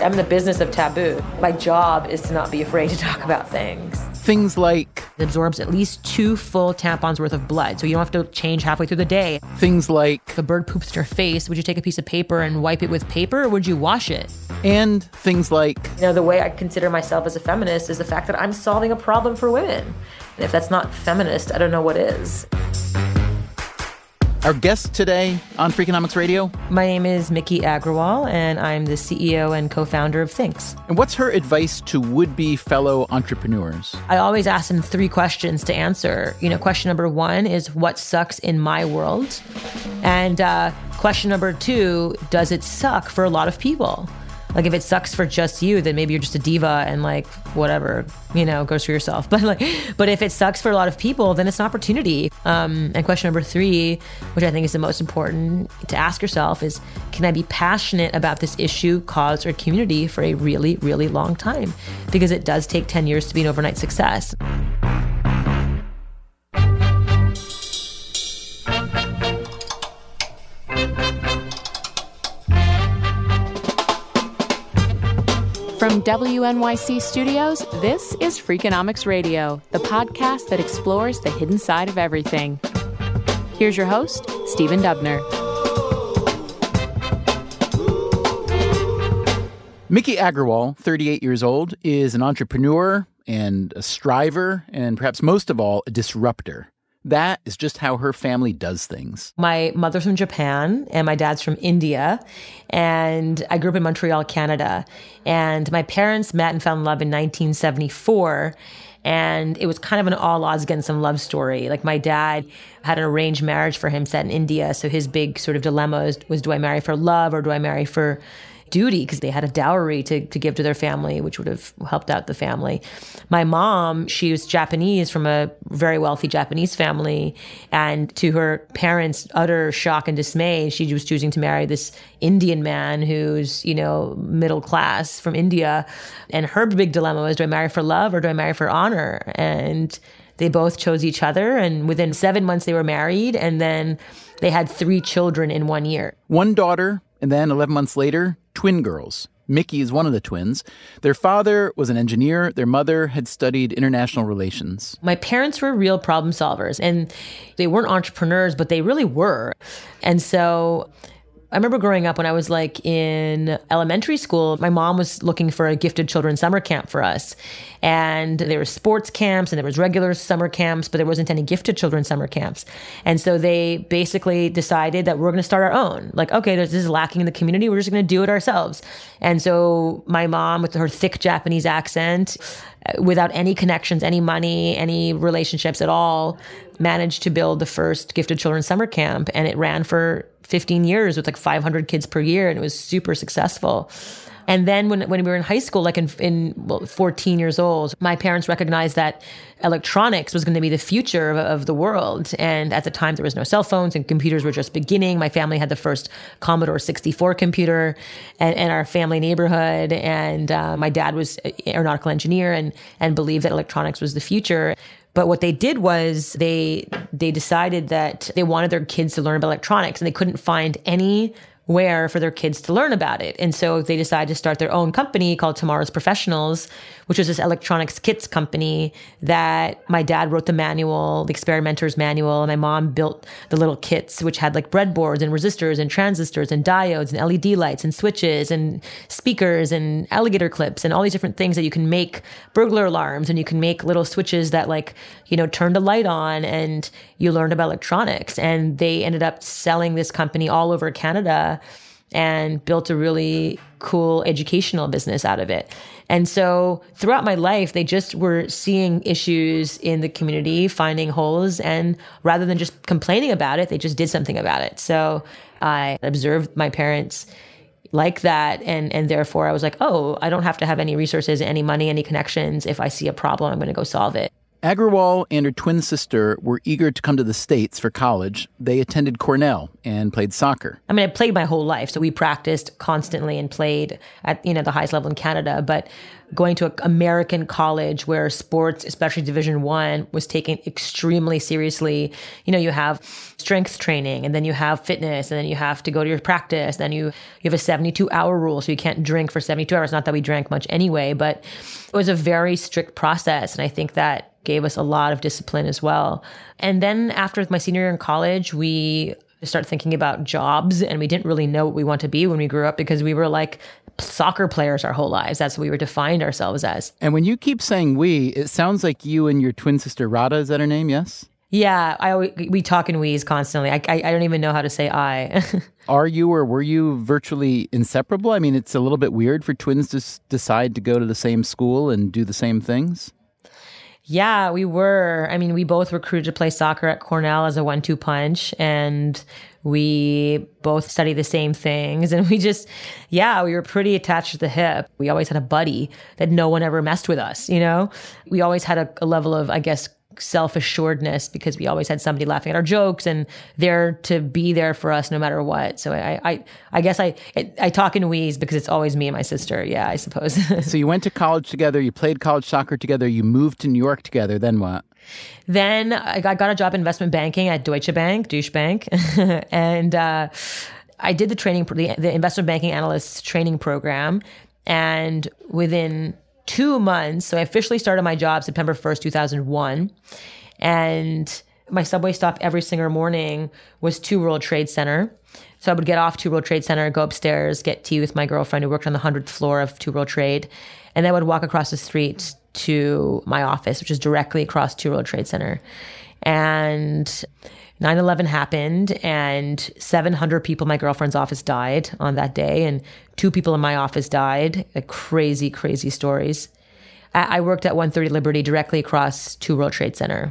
I'm in the business of taboo. My job is to not be afraid to talk about things. Things like... It absorbs at least 2 full tampons worth of blood, so you don't have to change halfway through the day. Things like... If a bird poops in your face, would you take a piece of paper and wipe it with paper, or would you wash it? And things like... The way I consider myself as a feminist is the fact that I'm solving a problem for women. And if that's not feminist, I don't know what is. Our guest today on Freakonomics Radio? My name is Miki Agrawal, and I'm the CEO and co-founder of Thinx. And what's her advice to would-be fellow entrepreneurs? I always ask them 3 questions to answer. Question number 1 is, what sucks in my world? And question number 2, does it suck for a lot of people? Like, if it sucks for just you, then maybe you're just a diva and whatever, go screw yourself. But if it sucks for a lot of people, then it's an opportunity. And question number 3, which I think is the most important to ask yourself, is, can I be passionate about this issue, cause, or community for a really, really long time? Because it does take 10 years to be an overnight success. From WNYC Studios, this is Freakonomics Radio, the podcast that explores the hidden side of everything. Here's your host, Stephen Dubner. Miki Agrawal, 38 years old, is an entrepreneur and a striver, and perhaps most of all, a disruptor. That is just how her family does things. My mother's from Japan and my dad's from India. And I grew up in Montreal, Canada. And my parents met and fell in love in 1974. And it was kind of an all odds against some love story. My dad had an arranged marriage for him set in India. So his big sort of dilemma was do I marry for love or do I marry for duty? Because they had a dowry to give to their family, which would have helped out the family. My mom, she was Japanese from a very wealthy Japanese family. And to her parents' utter shock and dismay, she was choosing to marry this Indian man who's, middle class from India. And her big dilemma was, do I marry for love or do I marry for honor? And they both chose each other. And within 7 months, they were married. And then they had 3 children in 1 year. One daughter, and then 11 months later, twin girls. Miki is one of the twins. Their father was an engineer. Their mother had studied international relations. My parents were real problem solvers, and they weren't entrepreneurs, but they really were. And so I remember growing up when I was in elementary school, my mom was looking for a gifted children summer camp for us. And there were sports camps and there was regular summer camps, but there wasn't any gifted children summer camps. And so they basically decided that we're going to start our own. Okay, this is lacking in the community. We're just going to do it ourselves. And so my mom, with her thick Japanese accent, without any connections, any money, any relationships at all, managed to build the first gifted children summer camp. And it ran for 15 years with 500 kids per year. And it was super successful. And then when we were in high school, 14 years old, my parents recognized that electronics was going to be the future of the world. And at the time, there was no cell phones and computers were just beginning. My family had the first Commodore 64 computer in our family neighborhood. And my dad was an aeronautical engineer and believed that electronics was the future. But what they did was they decided that they wanted their kids to learn about electronics, and they couldn't find anywhere for their kids to learn about it. And so they decided to start their own company called Tomorrow's Professionals, which was this electronics kits company that my dad wrote the manual, the experimenter's manual, and my mom built the little kits, which had breadboards and resistors and transistors and diodes and LED lights and switches and speakers and alligator clips and all these different things that you can make burglar alarms, and you can make little switches that turn the light on, and you learned about electronics. And they ended up selling this company all over Canada and built a really cool educational business out of it. And so throughout my life, they just were seeing issues in the community, finding holes, and rather than just complaining about it, they just did something about it. So I observed my parents like that, and therefore I was like, oh, I don't have to have any resources, any money, any connections. If I see a problem, I'm going to go solve it. Agrawal and her twin sister were eager to come to the States for college. They attended Cornell and played soccer. I mean, I played my whole life, so we practiced constantly and played at, the highest level in Canada. But going to an American college where sports, especially Division I, was taken extremely seriously. You have strength training, and then you have fitness, and then you have to go to your practice. Then you have a 72-hour rule, so you can't drink for 72 hours. Not that we drank much anyway, but it was a very strict process. And I think that gave us a lot of discipline as well. And then after my senior year in college, we started thinking about jobs, and we didn't really know what we want to be when we grew up because we were like soccer players our whole lives. That's what we were defined ourselves as. And when you keep saying we, it sounds like you and your twin sister Radha, is that her name? Yes? Yeah, we talk in we's constantly. I don't even know how to say I. Are you or were you virtually inseparable? I mean, it's a little bit weird for twins to decide to go to the same school and do the same things. Yeah, we were. I mean, we both recruited to play soccer at Cornell as a 1-2 punch, and we both studied the same things. And we were pretty attached to the hip. We always had a buddy that no one ever messed with us, We always had a level of, I guess, self-assuredness because we always had somebody laughing at our jokes and there to be there for us no matter what. So I guess I talk in we's because it's always me and my sister. Yeah, I suppose. So you went to college together, you played college soccer together, you moved to New York together, then what? Then I got a job in investment banking at Deutsche Bank, and I did the investment banking analyst training program, and within 2 months. So I officially started my job September 1st, 2001. And my subway stop every single morning was 2 World Trade Center. So I would get off 2 World Trade Center, go upstairs, get tea with my girlfriend who worked on the 100th floor of 2 World Trade. And then I would walk across the street to my office, which is directly across 2 World Trade Center. And 9/11 happened, and 700 people in my girlfriend's office died on that day, and 2 people in my office died. Crazy, crazy stories. I worked at 130 Liberty directly across 2 World Trade Center.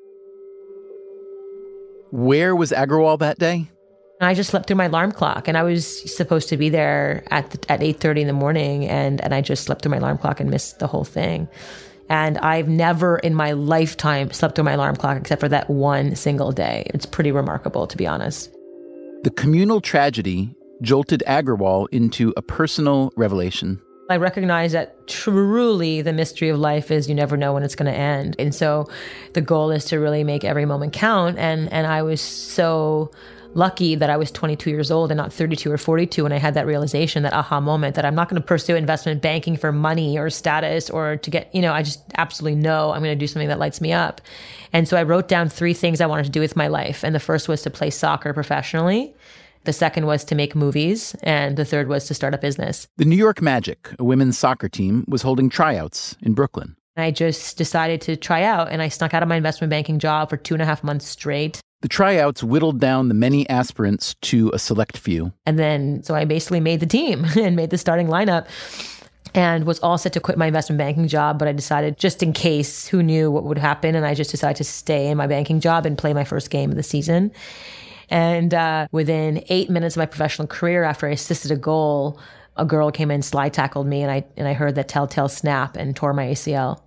Where was Agrawal that day? I just slept through my alarm clock, and I was supposed to be there at 8:30 in the morning, and I just slept through my alarm clock and missed the whole thing. And I've never in my lifetime slept through my alarm clock except for that one single day. It's pretty remarkable, to be honest. The communal tragedy jolted Agrawal into a personal revelation. I recognize that truly the mystery of life is you never know when it's going to end. And so the goal is to really make every moment count. And I was so lucky that I was 22 years old and not 32 or 42 when I had that realization, that aha moment, that I'm not going to pursue investment banking for money or status or to get, I just absolutely know I'm going to do something that lights me up. And so I wrote down 3 things I wanted to do with my life. And the first was to play soccer professionally. The second was to make movies. And the third was to start a business. The New York Magic, a women's soccer team, was holding tryouts in Brooklyn. I just decided to try out, and I snuck out of my investment banking job for 2.5 months straight. The tryouts whittled down the many aspirants to a select few. And then, so I basically made the team and made the starting lineup and was all set to quit my investment banking job. But I decided, just in case, who knew what would happen? And I just decided to stay in my banking job and play my first game of the season. And within 8 minutes of my professional career, after I assisted a goal, a girl came in, slide tackled me, and I heard that telltale snap and tore my ACL.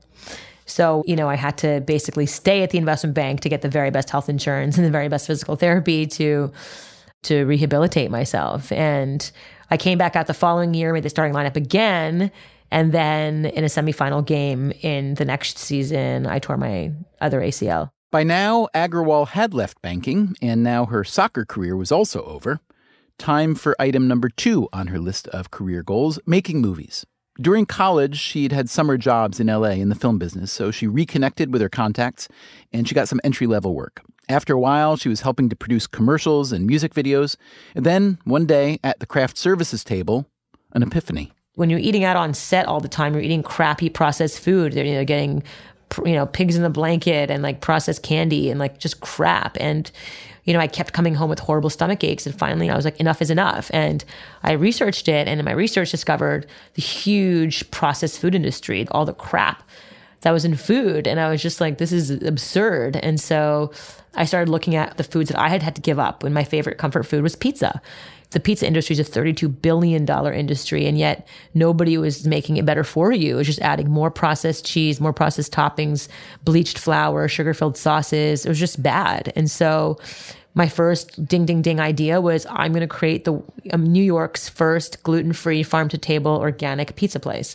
So, I had to basically stay at the investment bank to get the very best health insurance and the very best physical therapy to rehabilitate myself. And I came back out the following year, made the starting lineup again. And then in a semifinal game in the next season, I tore my other ACL. By now, Agrawal had left banking, and now her soccer career was also over. Time for item number 2 on her list of career goals, making movies. During college, she'd had summer jobs in LA in the film business, so she reconnected with her contacts, and she got some entry-level work. After a while, she was helping to produce commercials and music videos, and then, one day, at the craft services table, an epiphany. When you're eating out on set all the time, you're eating crappy processed food. They're getting, pigs in the blanket and processed candy and just crap. And I kept coming home with horrible stomach aches. And finally, I was like, enough is enough. And I researched it. And in my research, discovered the huge processed food industry, all the crap that was in food. And I was just like, this is absurd. And so I started looking at the foods that I had to give up when my favorite comfort food was pizza. The pizza industry is a $32 billion industry, and yet nobody was making it better for you. It was just adding more processed cheese, more processed toppings, bleached flour, sugar-filled sauces. It was just bad. And so my first ding, ding, ding idea was I'm going to create the New York's first gluten-free, farm-to-table, organic pizza place.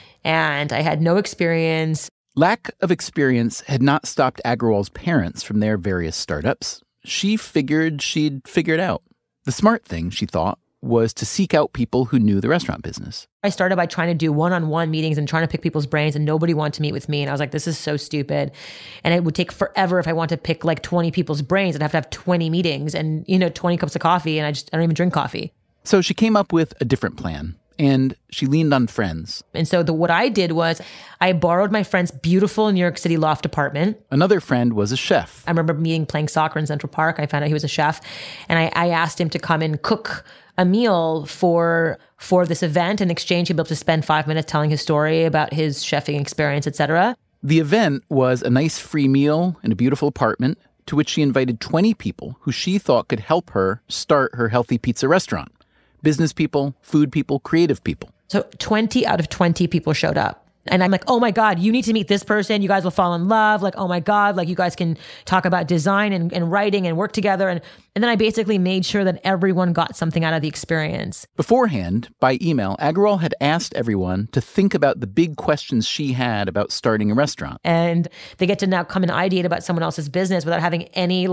And I had no experience. Lack of experience had not stopped Agrawal's parents from their various startups. She figured she'd figure it out. The smart thing, she thought, was to seek out people who knew the restaurant business. I started by trying to do one-on-one meetings and trying to pick people's brains, and nobody wanted to meet with me. And I was like, this is so stupid. And it would take forever if I want to pick like 20 people's brains. I'd have to have 20 meetings and, 20 cups of coffee, and I don't even drink coffee. So she came up with a different plan. And she leaned on friends. And so what I did was I borrowed my friend's beautiful New York City loft apartment. Another friend was a chef. I remember playing soccer in Central Park. I found out he was a chef. And I asked him to come and cook a meal for this event. In exchange, he'd be able to spend 5 minutes telling his story about his chefing experience, etc. The event was a nice free meal in a beautiful apartment to which she invited 20 people who she thought could help her start her healthy pizza restaurant. Business people, food people, creative people. So 20 out of 20 people showed up. And I'm like, oh my God, you need to meet this person. You guys will fall in love. Like, oh my God, like you guys can talk about design and writing and work together. And then I basically made sure that everyone got something out of the experience. Beforehand, by email, Agrawal had asked everyone to think about the big questions she had about starting a restaurant. And they get to now come and ideate about someone else's business without having any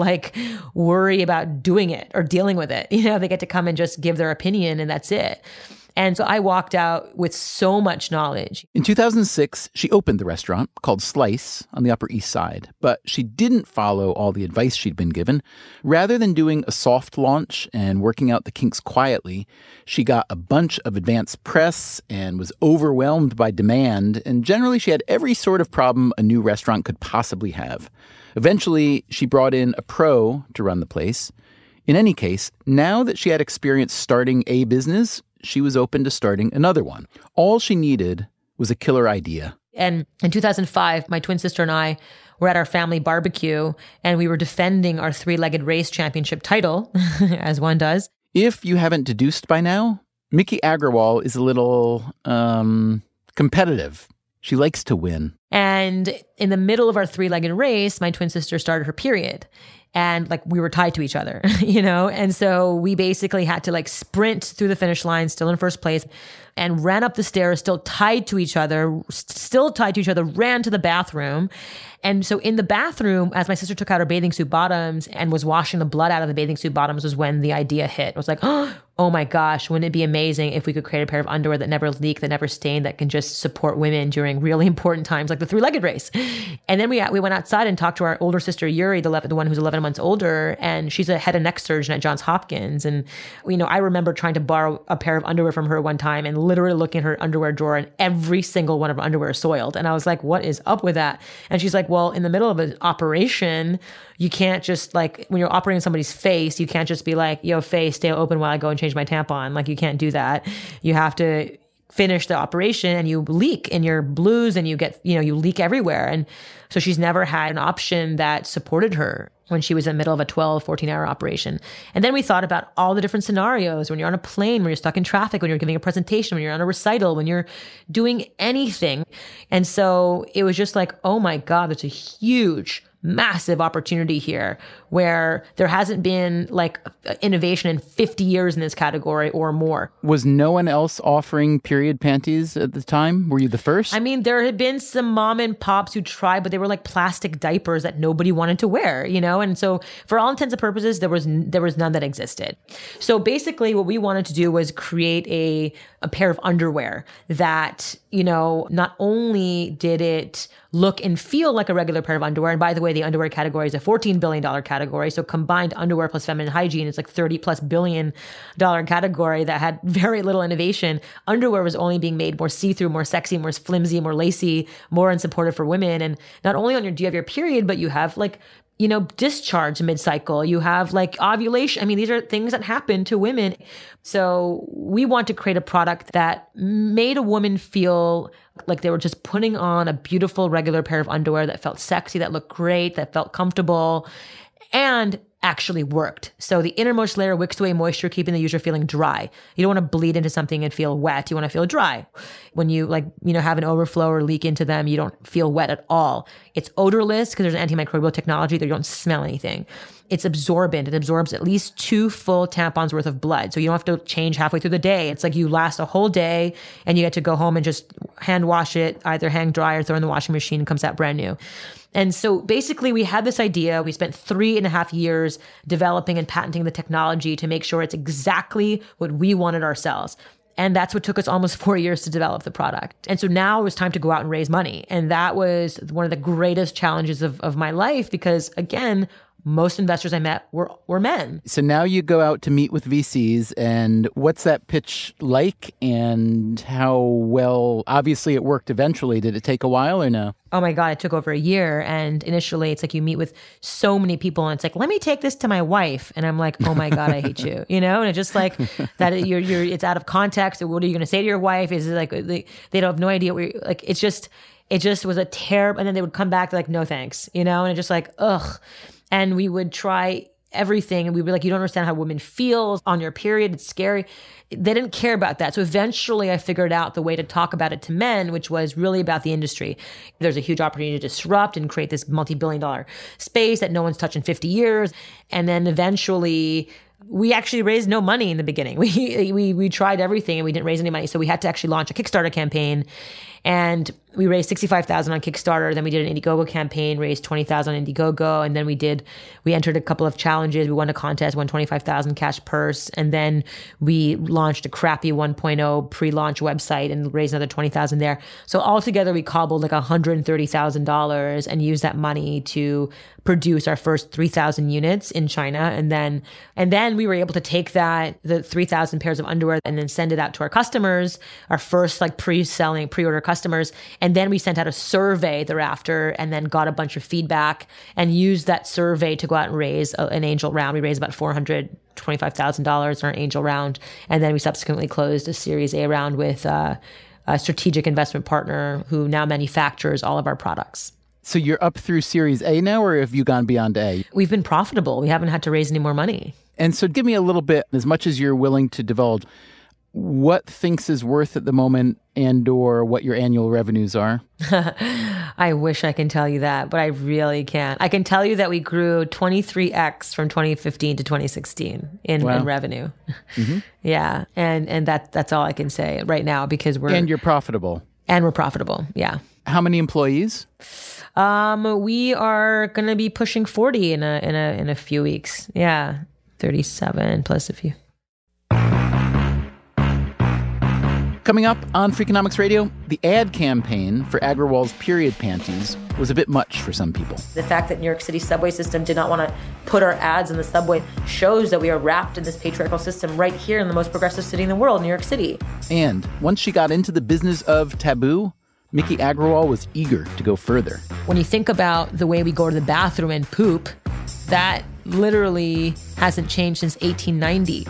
worry about doing it or dealing with it. They get to come and just give their opinion, and that's it. And so I walked out with so much knowledge. In 2006, she opened the restaurant called Slice on the Upper East Side, but she didn't follow all the advice she'd been given. Rather than doing a soft launch and working out the kinks quietly, she got a bunch of advance press and was overwhelmed by demand, and generally she had every sort of problem a new restaurant could possibly have. Eventually, she brought in a pro to run the place. In any case, now that she had experience starting a business, she was open to starting another one. All she needed was a killer idea. And in 2005, my twin sister and I were at our family barbecue, and we were defending our three-legged race championship title, as one does. If you haven't deduced by now, Miki Agrawal is a little competitive. She likes to win. And in the middle of our three-legged race, my twin sister started her period. And we were tied to each other, And so we basically had to sprint through the finish line, still in first place, and ran up the stairs, still tied to each other, ran to the bathroom. And so in the bathroom, as my sister took out her bathing suit bottoms and was washing the blood out of the bathing suit bottoms, was when the idea hit. It was like, oh my gosh, wouldn't it be amazing if we could create a pair of underwear that never leak, that never stain, that can just support women during really important times like the three-legged race. And then we went outside and talked to our older sister, Yuri, the one who's 11 months older, and she's a head and neck surgeon at Johns Hopkins. And, I remember trying to borrow a pair of underwear from her one time and literally looking at her underwear drawer, and every single one of her underwear is soiled. And I was like, what is up with that? And she's like, well, in the middle of an operation, you can't just when you're operating somebody's face, you can't just be like, yo, face, stay open while I go and change my tampon. You can't do that. You have to finish the operation, and you leak in your blues, and you get, you leak everywhere. And so she's never had an option that supported her when she was in the middle of a 12, 14-hour operation. And then we thought about all the different scenarios: when you're on a plane, when you're stuck in traffic, when you're giving a presentation, when you're on a recital, when you're doing anything. And so it was just oh my God, there's a huge, massive opportunity here where there hasn't been innovation in 50 years in this category or more. Was no one else offering period panties at the time? Were you the first? I mean, there had been some mom and pops who tried, but they were plastic diapers that nobody wanted to wear, And so for all intents and purposes, there was none that existed. So basically what we wanted to do was create a pair of underwear that, not only did it look and feel like a regular pair of underwear. And by the way, the underwear category is a $14 billion category. So combined underwear plus feminine hygiene, it's $30+ billion category that had very little innovation. Underwear was only being made more see-through, more sexy, more flimsy, more lacy, more unsupportive for women. And not only do you have your period, but you have discharge mid-cycle, you have ovulation. I mean, these are things that happen to women. So we want to create a product that made a woman feel like they were just putting on a beautiful regular pair of underwear that felt sexy, that looked great, that felt comfortable, and actually worked. So the innermost layer wicks away moisture, keeping the user feeling dry. You don't want to bleed into something and feel wet. You want to feel dry. When you have an overflow or leak into them, you don't feel wet at all. It's odorless because there's an antimicrobial technology that you don't smell anything. It's absorbent. It absorbs at least 2 full tampons worth of blood. So you don't have to change halfway through the day. It's like you last a whole day and you get to go home and just hand wash it, either hang dry or throw in the washing machine, and comes out brand new. And so basically we had this idea. We spent 3.5 years developing and patenting the technology to make sure it's exactly what we wanted ourselves. And that's what took us almost 4 years to develop the product. And so now it was time to go out and raise money. And that was one of the greatest challenges of my life because, again, most investors I met were men. So now you go out to meet with VCs, and what's that pitch like, and how well, obviously it worked eventually. Did it take a while or no? Oh my God, it took over a year. And initially it's like you meet with so many people and it's like, let me take this to my wife. And I'm like, oh my God, I hate you. And it's just like that it's out of context. What are you going to say to your wife? Is it like, they don't have no idea what you're like, it just was a terrible, and then they would come back like, no thanks, and it's just like, ugh. And we would try everything. And we were like, you don't understand how women feel on your period. It's scary. They didn't care about that. So eventually I figured out the way to talk about it to men, which was really about the industry. There's a huge opportunity to disrupt and create this multi-billion-dollar space that no one's touched in 50 years. And then eventually we actually raised no money in the beginning. We tried everything and we didn't raise any money. So we had to actually launch a Kickstarter campaign. And we raised $65,000 on Kickstarter. Then we did an Indiegogo campaign, raised $20,000 on Indiegogo. And then we entered a couple of challenges. We won a contest, won $25,000 cash purse. And then we launched a crappy 1.0 pre-launch website and raised another $20,000 there. So altogether, we cobbled like $130,000 and used that money to produce our first 3,000 units in China. And then we were able to take the 3,000 pairs of underwear and then send it out to our customers, our first like pre-order customers. And then we sent out a survey thereafter and then got a bunch of feedback and used that survey to go out and raise an angel round. We raised about $425,000 in our angel round. And then we subsequently closed a Series A round with a strategic investment partner who now manufactures all of our products. So you're up through Series A now, or have you gone beyond A? We've been profitable. We haven't had to raise any more money. And so give me a little bit, as much as you're willing to divulge, what Thinx is worth at the moment and or what your annual revenues are? I wish I can tell you that, but I really can't. I can tell you that we grew 23x from 2015 to 2016 in revenue. Mm-hmm. Yeah. And that's all I can say right now because And you're profitable. And we're profitable. Yeah. How many employees? We are going to be pushing 40 in a few weeks. Yeah. 37 plus a few. Coming up on Freakonomics Radio, the ad campaign for Agrawal's period panties was a bit much for some people. The fact that New York City subway system did not want to put our ads in the subway shows that we are wrapped in this patriarchal system right here in the most progressive city in the world, New York City. And once she got into the business of taboo, Miki Agrawal was eager to go further. When you think about the way we go to the bathroom and poop, that literally hasn't changed since 1890.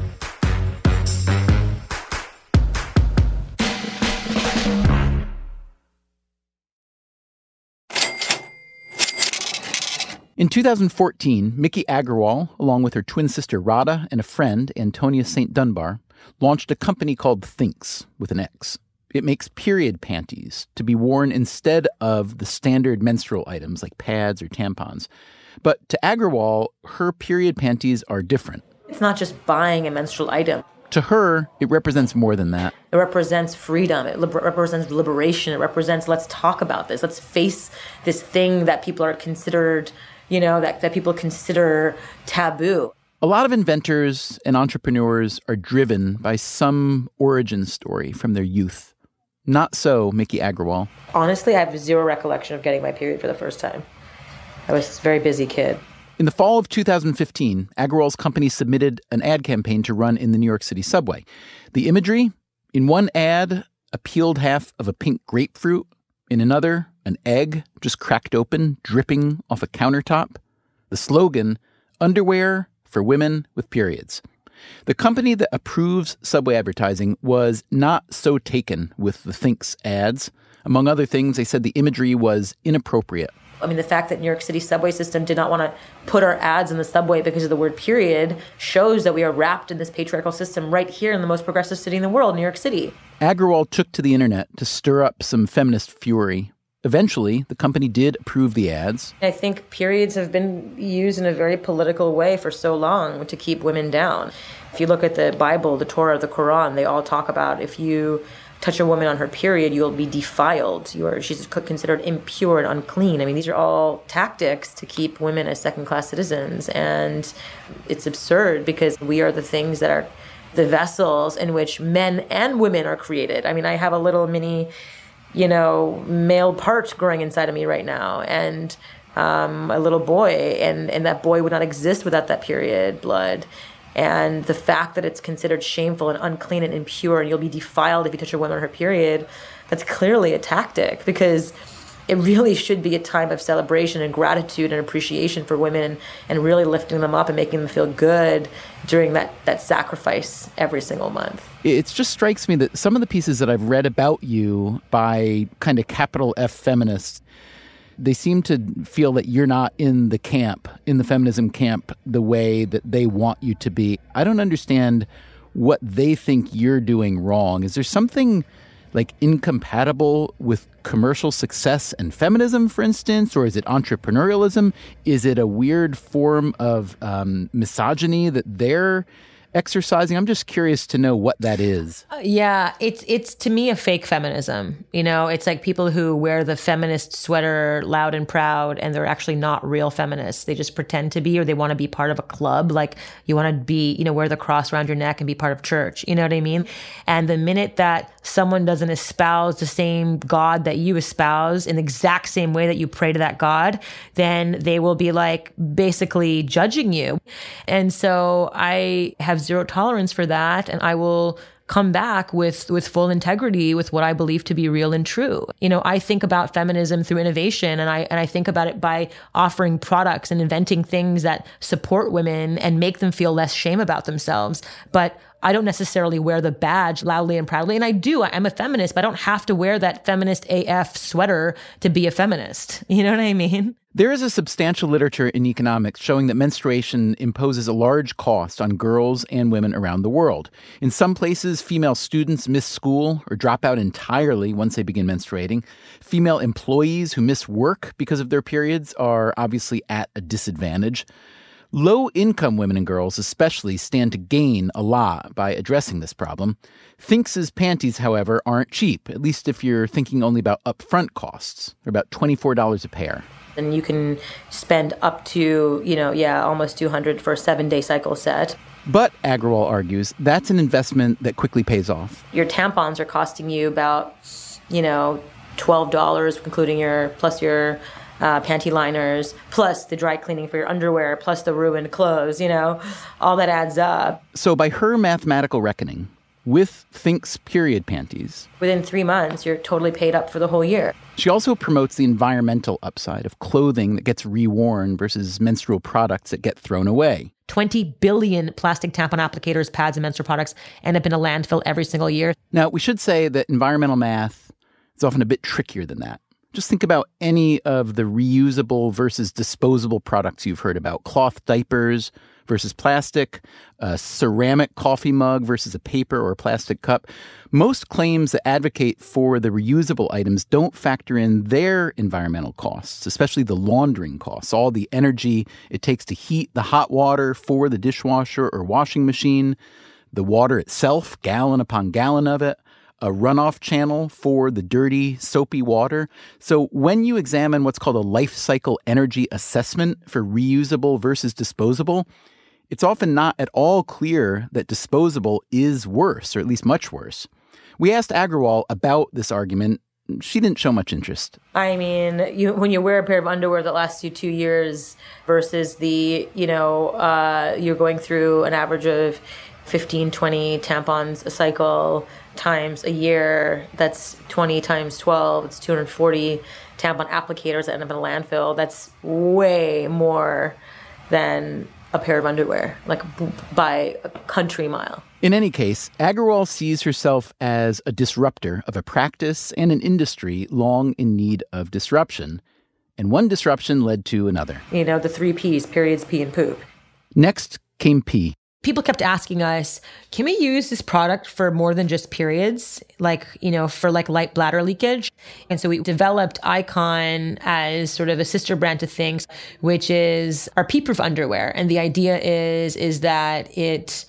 In 2014, Miki Agrawal, along with her twin sister Radha and a friend, Antonia St. Dunbar, launched a company called Thinx, with an X. It makes period panties to be worn instead of the standard menstrual items like pads or tampons. But to Agrawal, her period panties are different. It's not just buying a menstrual item. To her, it represents more than that. It represents freedom. It represents liberation. It represents, let's talk about this. Let's face this thing that people are considered, that people consider taboo. A lot of inventors and entrepreneurs are driven by some origin story from their youth. Not so Miki Agrawal. Honestly, I have zero recollection of getting my period for the first time. I was a very busy kid. In the fall of 2015, Agrawal's company submitted an ad campaign to run in the New York City subway. The imagery? In one ad, a peeled half of a pink grapefruit. In another, an egg just cracked open, dripping off a countertop. The slogan, underwear for women with periods. The company that approves subway advertising was not so taken with the Thinx ads. Among other things, they said the imagery was inappropriate. I mean, the fact that New York City subway system did not want to put our ads in the subway because of the word period shows that we are wrapped in this patriarchal system right here in the most progressive city in the world, New York City. Agrawal took to the internet to stir up some feminist fury. Eventually, the company did approve the ads. I think periods have been used in a very political way for so long to keep women down. If you look at the Bible, the Torah, the Quran, they all talk about if you touch a woman on her period, you'll be defiled. She's considered impure and unclean. I mean, these are all tactics to keep women as second-class citizens. And it's absurd because we are the things that are the vessels in which men and women are created. I mean, I have a little mini male part growing inside of me right now, and a little boy, and that boy would not exist without that period blood. And the fact that it's considered shameful and unclean and impure, and you'll be defiled if you touch a woman on her period, that's clearly a tactic, because it really should be a time of celebration and gratitude and appreciation for women, and really lifting them up and making them feel good during that sacrifice every single month. It just strikes me that some of the pieces that I've read about you by kind of capital F feminists, they seem to feel that you're not in the feminism camp, the way that they want you to be. I don't understand what they think you're doing wrong. Is there something like incompatible with commercial success and feminism, for instance? Or is it entrepreneurialism? Is it a weird form of misogyny that they're exercising? I'm just curious to know what that is. Yeah, it's to me a fake feminism. It's like people who wear the feminist sweater loud and proud, and they're actually not real feminists. They just pretend to be, or they want to be part of a club. Like you want to be, wear the cross around your neck and be part of church. You know what I mean? And the minute that someone doesn't espouse the same God that you espouse in the exact same way that you pray to that God, then they will be like basically judging you. And so I have zero tolerance for that, and I will come back with full integrity with what I believe to be real and true. I think about feminism through innovation, and I think about it by offering products and inventing things that support women and make them feel less shame about themselves. But I don't necessarily wear the badge loudly and proudly. And I'm a feminist, but I don't have to wear that feminist AF sweater to be a feminist. You know what I mean? There is a substantial literature in economics showing that menstruation imposes a large cost on girls and women around the world. In some places, female students miss school or drop out entirely once they begin menstruating. Female employees who miss work because of their periods are obviously at a disadvantage. Low-income women and girls especially stand to gain a lot by addressing this problem. Thinx's panties, however, aren't cheap, at least if you're thinking only about upfront costs. They're about $24 a pair. And you can spend up to, almost $200 for a 7-day cycle set. But, Agrawal argues, that's an investment that quickly pays off. Your tampons are costing you about, $12, including your panty liners, plus the dry cleaning for your underwear, plus the ruined clothes, all that adds up. So by her mathematical reckoning, with Thinx period panties, within 3 months, you're totally paid up for the whole year. She also promotes the environmental upside of clothing that gets reworn versus menstrual products that get thrown away. 20 billion plastic tampon applicators, pads, and menstrual products end up in a landfill every single year. Now, we should say that environmental math is often a bit trickier than that. Just think about any of the reusable versus disposable products you've heard about. Cloth diapers versus plastic, a ceramic coffee mug versus a paper or a plastic cup. Most claims that advocate for the reusable items don't factor in their environmental costs, especially the laundering costs, all the energy it takes to heat the hot water for the dishwasher or washing machine, the water itself, gallon upon gallon of it, a runoff channel for the dirty, soapy water. So when you examine what's called a life cycle energy assessment for reusable versus disposable, it's often not at all clear that disposable is worse, or at least much worse. We asked Agrawal about this argument. She didn't show much interest. I mean, when you wear a pair of underwear that lasts you 2 years versus you're going through an average of 15, 20 tampons a cycle times a year, that's 20 times 12, it's 240 tampon applicators that end up in a landfill. That's way more than a pair of underwear, like by a country mile. In any case, Agrawal sees herself as a disruptor of a practice and an industry long in need of disruption. And one disruption led to another. You know, the 3 Ps, periods, pee, and poop. Next came pee. People kept asking us, can we use this product for more than just periods? Like, you know, for like light bladder leakage. And so we developed Icon as sort of a sister brand to Thinx, which is our pee-proof underwear. And the idea is that it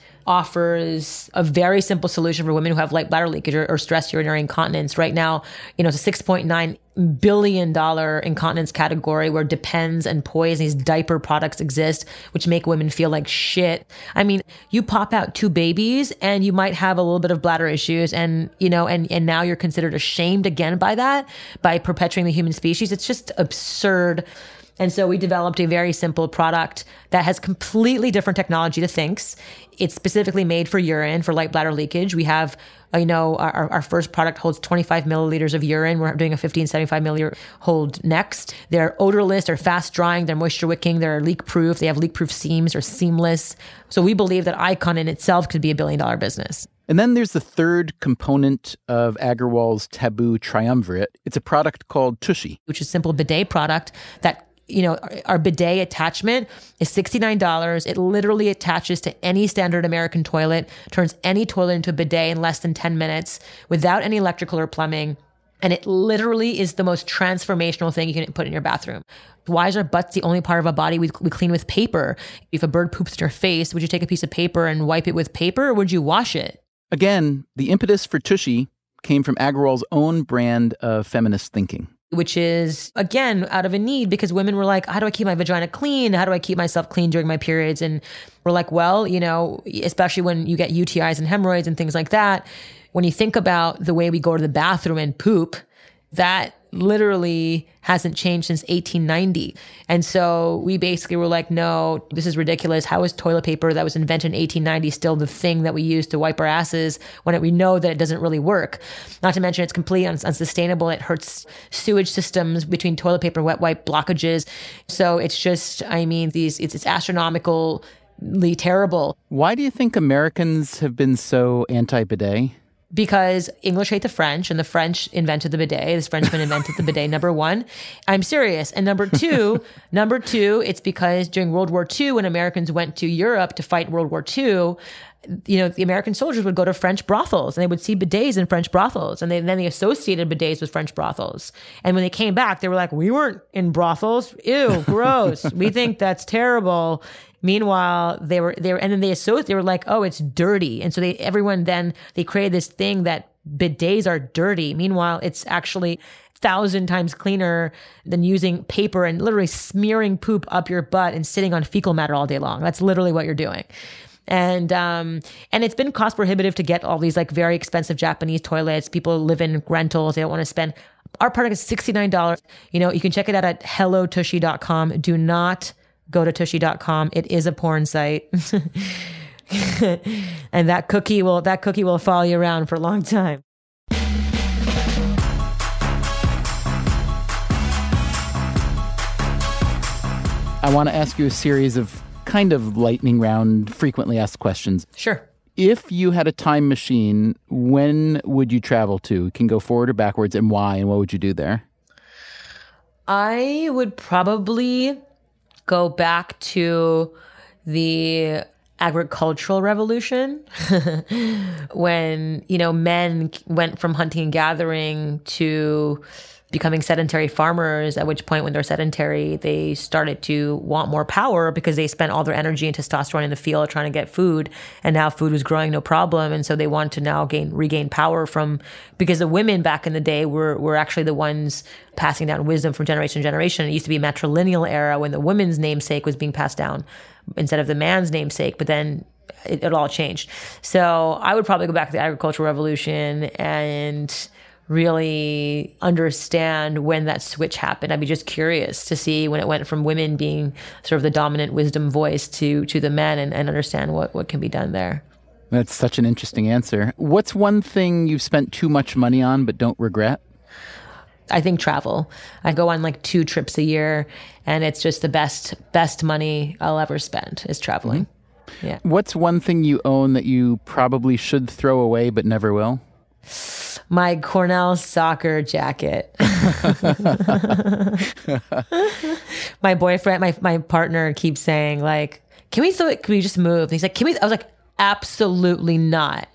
offers a very simple solution for women who have light bladder leakage or stress urinary incontinence. Right now, you know, it's a $6.9 billion incontinence category where Depends and Poise, these diaper products exist, which make women feel like shit. I mean, you pop out 2 babies and you might have a little bit of bladder issues and, you know, and now you're considered ashamed again by that, by perpetuating the human species. It's just absurd. And so we developed a very simple product that has completely different technology to Thinx. It's specifically made for urine, for light bladder leakage. We have, you know, our first product holds 25 milliliters of urine. We're doing a 1575 milliliter hold next. They're odorless, they're fast drying, they're moisture wicking, they're leak proof. They have leak proof seams or seamless. So we believe that Icon in itself could be $1 billion business. And then there's the third component of Agarwal's taboo triumvirate. It's a product called Tushy, which is a simple bidet product that, you know, our bidet attachment is $69. It literally attaches to any standard American toilet, turns any toilet into a bidet in less than 10 minutes without any electrical or plumbing. And it literally is the most transformational thing you can put in your bathroom. Why is our butts the only part of our body we clean with paper? If a bird poops in your face, would you take a piece of paper and wipe it with paper, or would you wash it? Again, the impetus for Tushy came from Agarwal's own brand of feminist thinking, which is, again, out of a need because women were like, how do I keep my vagina clean? How do I keep myself clean during my periods? And we're like, well, you know, especially when you get UTIs and hemorrhoids and things like that, when you think about the way we go to the bathroom and poop, that literally hasn't changed since 1890. And so we basically were like, no, this is ridiculous. How is toilet paper that was invented in 1890 still the thing that we use to wipe our asses when we know that it doesn't really work? Not to mention it's completely unsustainable. It hurts sewage systems between toilet paper and wet wipe blockages. So it's just, I mean, it's astronomically terrible. Why do you think Americans have been so anti-bidet? Because English hate the French, and the French invented the bidet. This Frenchman invented the bidet, number one. I'm serious. And number two, it's because during World War II, when Americans went to Europe to fight World War II, you know, the American soldiers would go to French brothels and they would see bidets in French brothels. And then they associated bidets with French brothels. And when they came back, they were like, we weren't in brothels. Ew, gross. We think that's terrible. Meanwhile, they were, and then they were like, oh, it's dirty. And so they created this thing that bidets are dirty. Meanwhile, it's actually 1,000 times cleaner than using paper and literally smearing poop up your butt and sitting on fecal matter all day long. That's literally what you're doing. And it's been cost prohibitive to get all these like very expensive Japanese toilets. People live in rentals. They don't want to spend. Our product is $69. You know, you can check it out at hellotushy.com. Do not go to tushy.com. It is a porn site. And that cookie will follow you around for a long time. I want to ask you a series of kind of lightning round, frequently asked questions. Sure. If you had a time machine, when would you travel to? You can go forward or backwards, and why, and what would you do there? I would probably go back to the agricultural revolution when, you know, men went from hunting and gathering to becoming sedentary farmers, at which point when they're sedentary, they started to want more power because they spent all their energy and testosterone in the field trying to get food. And now food was growing no problem. And so they want to now regain power because the women back in the day were actually the ones passing down wisdom from generation to generation. It used to be a matrilineal era when the woman's namesake was being passed down instead of the man's namesake, but then it all changed. So I would probably go back to the agricultural revolution and really understand when that switch happened. I'd be just curious to see when it went from women being sort of the dominant wisdom voice to the men and understand what can be done there. That's such an interesting answer. What's one thing you've spent too much money on but don't regret? I think travel. I go on like 2 trips a year, and it's just the best money I'll ever spend is traveling. Mm-hmm. Yeah. What's one thing you own that you probably should throw away but never will? My Cornell soccer jacket. My boyfriend, my partner keeps saying like, can we just move? And he's like, can we? I was like, absolutely not.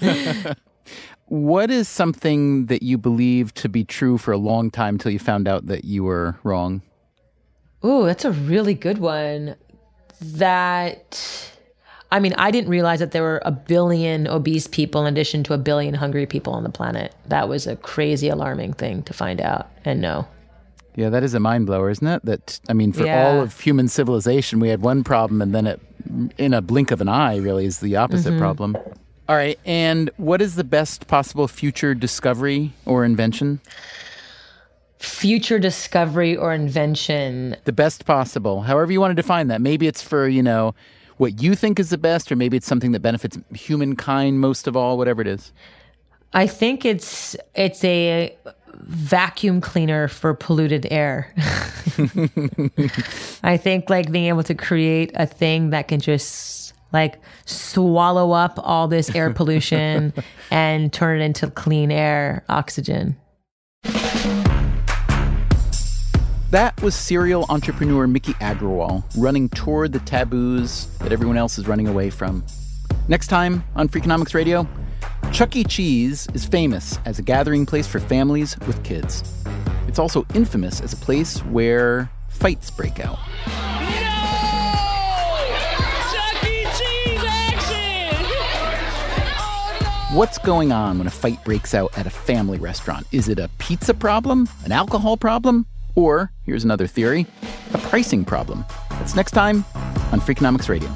What is something that you believed to be true for a long time till you found out that you were wrong? Ooh, that's a really good one. I didn't realize that there were 1 billion obese people in addition to 1 billion hungry people on the planet. That was a crazy, alarming thing to find out and know. Yeah, that is a mind blower, isn't it? For all of human civilization, we had one problem, and then in a blink of an eye, really, is the opposite problem. All right, and what is the best possible future discovery or invention? Future discovery or invention. The best possible, however you want to define that. Maybe it's for, what you think is the best, or maybe it's something that benefits humankind most of all, whatever it is. I think it's a vacuum cleaner for polluted air. I think like being able to create a thing that can just like swallow up all this air pollution and turn it into clean air, oxygen. That was serial entrepreneur Miki Agrawal running toward the taboos that everyone else is running away from. Next time on Freakonomics Radio, Chuck E. Cheese is famous as a gathering place for families with kids. It's also infamous as a place where fights break out. What's going on when a fight breaks out at a family restaurant? Is it a pizza problem? An alcohol problem? Or, here's another theory, a pricing problem. That's next time on Freakonomics Radio.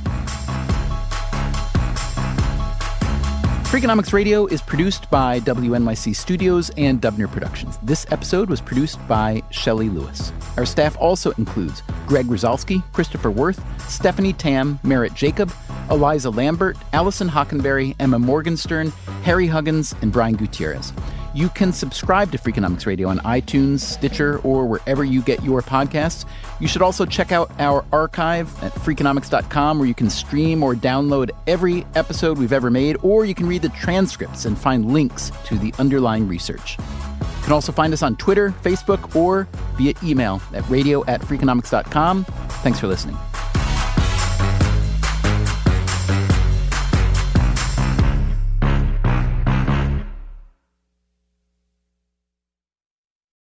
Freakonomics Radio is produced by WNYC Studios and Dubner Productions. This episode was produced by Shelley Lewis. Our staff also includes Greg Rosalsky, Christopher Worth, Stephanie Tam, Merritt Jacob, Eliza Lambert, Allison Hockenberry, Emma Morgenstern, Harry Huggins, and Brian Gutierrez. You can subscribe to Freakonomics Radio on iTunes, Stitcher, or wherever you get your podcasts. You should also check out our archive at Freakonomics.com, where you can stream or download every episode we've ever made, or you can read the transcripts and find links to the underlying research. You can also find us on Twitter, Facebook, or via email at radio@Freakonomics.com. Thanks for listening.